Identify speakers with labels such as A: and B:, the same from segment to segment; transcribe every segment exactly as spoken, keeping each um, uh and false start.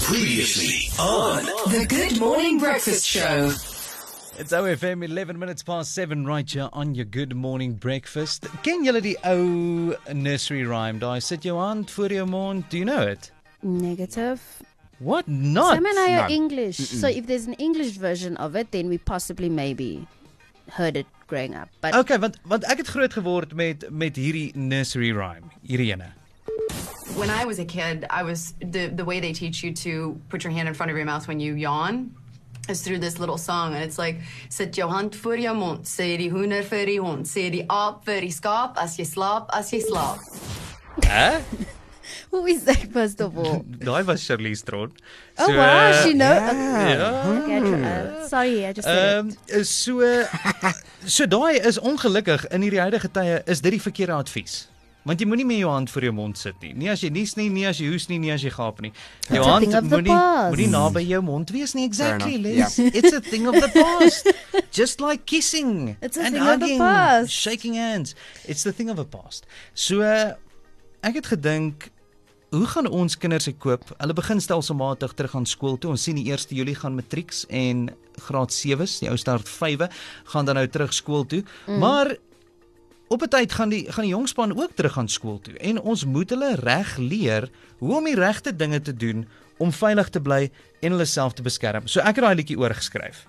A: Previously on The Good Morning Breakfast Show.
B: It's O F M, eleven minutes past seven right here on your Good Morning Breakfast. Ken julle die ou nursery rhyme? Daai sit jou hand voor jou mond. Do you know it?
C: Negative.
B: What? Not?
C: Sam and I are
D: No.
C: English.
D: Mm-mm.
C: So if there's an English version of it, then we possibly maybe heard it growing up. But
B: Okay, want want ek het groot geword met met hierdie nursery rhyme. Hierdie ene.
E: When I was a kid, I was the the way they teach you to put your hand in front of your mouth when you yawn is through this little song, and it's like sit jou hand voor jou mond, sê die hoender vir die hond, sê die aap vir die skaap, as jy slaap, as jy slaap.
B: Hæ?
C: who is that first of all?
B: Daai was Charlize Theron.
C: Oh wow, she knows.
B: Ja.
C: Okay, I tr- uh, sorry, I just said
B: Ehm
C: it.
B: so so daai is ongelukkig in hierdie huidige tye is dit die verkeerde advies. Want jy moenie met jou hand voor jou mond sit nie. Nie as jy nies nie, nie as jy hoes nie, nie as jy gaap nie. Jou
C: It's a
B: hand
C: thing of the
B: moenie
C: past.
B: moenie naby jou mond wees nie. Exactly,
D: enough.
B: Liz. It's a thing of the past. Just like kissing
C: It's a
B: and
C: thing of the
B: hugging,
C: past.
B: shaking hands. It's the thing of the past. So uh, ek het gedink, hoe gaan ons kinders se koop? Hulle begin stelselmatig terug aan skool toe. Ons sien die eerste Julie gaan matrieks en graad sewe's, die ou start vyfe, gaan dan nou terug skool toe. Mm. Maar op 'n tyd gaan die gaan die jongspan ook terug aan skool toe en ons moet hulle reg leer hoe om die regte dinge te doen om veilig te bly en hulle self te beskerm. So ek het daai liedjie oorgeskryf.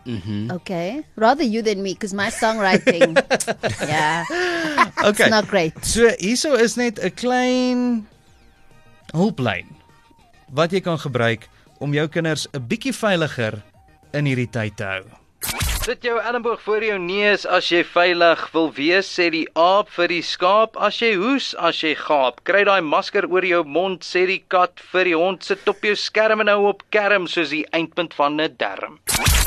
C: Okay, rather you than me, because my songwriting, yeah,
B: Okay.
C: it's not great.
B: So hierso is net 'n klein hulplyn wat jy kan gebruik om jou kinders 'n bietjie veiliger in hierdie tyd te hou. Sit jou elmboog voor jou neus as jy veilig wil wees, sê die aap vir die skaap, as jy hoes, as jy gaap. Kry daai masker oor jou mond, sê die kat vir die hond, sit op jou skerm en hou op kerm soos die eindpunt van 'n derm.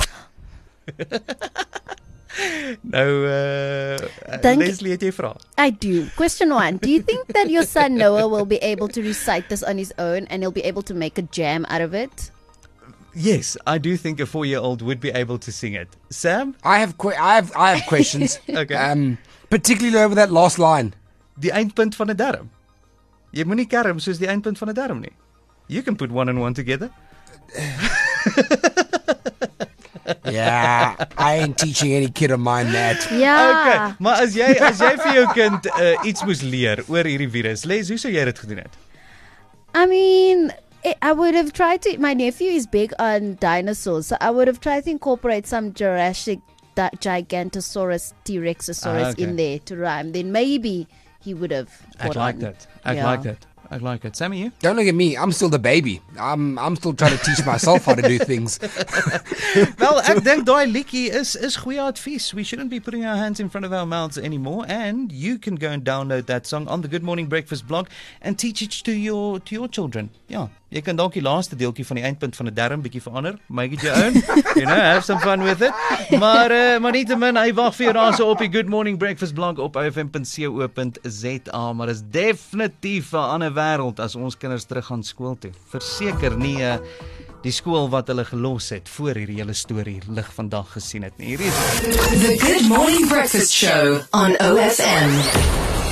B: nou uh,
C: Dank-
B: Leslie, het jy vra?
C: I do. Question one: do you think that your son Noah will be able to recite this on his own, and he'll be able to make a jam out of it?
B: Yes, I do think a four-year-old would be able to sing it. Sam?
D: I have que- I have I have questions.
B: Okay.
D: Um, particularly over that last line.
B: Die eindpunt van 'n derm. Jy moenie kerm soos die eindpunt van 'n derm nie. You can put one and one together.
D: Yeah, I ain't teaching any kid of mine that.
C: Yeah.
B: Okay, maar as jy as jy vir jou kind uh, iets moes leer oor hierdie virus, Les, hoe sou jy dit gedoen het?
C: I mean, I I would have tried to. My nephew is big on dinosaurs, so I would have tried to incorporate some Jurassic di- Gigantosaurus, T-Rexosaurus
B: Ah, okay.
C: in there to rhyme. Then maybe he would have.
B: Ek
C: caught
B: like
C: on.
B: that. Ek
C: Yeah.
B: like that. Ek like it. Sammy, you?
D: Don't look at me. I'm still the baby. I'm I'm still trying to teach myself how to do things.
B: Wel, ek dink daai liedjie is is goeie advies. We shouldn't be putting our hands in front of our mouths anymore, and you can go and download that song on the Good Morning Breakfast blog and teach it to your to your children. Ja, jy kan dalk die laaste deeltjie van die eindpunt van 'n derm bietjie verander, make it your own. You know, have some fun with it. Maar uh, maar nietemin, hy wag vir jou daarso op die Good Morning Breakfast blog op o f m punt co punt z a, maar is definitief 'n ander wêreld as ons kinders terug gaan skool toe. Verseker nie uh, die skool wat hulle gelos het voor hierdie hele storie lig vandag gesien het nie. Hierdie is
A: The Good Morning Breakfast Show on O F M.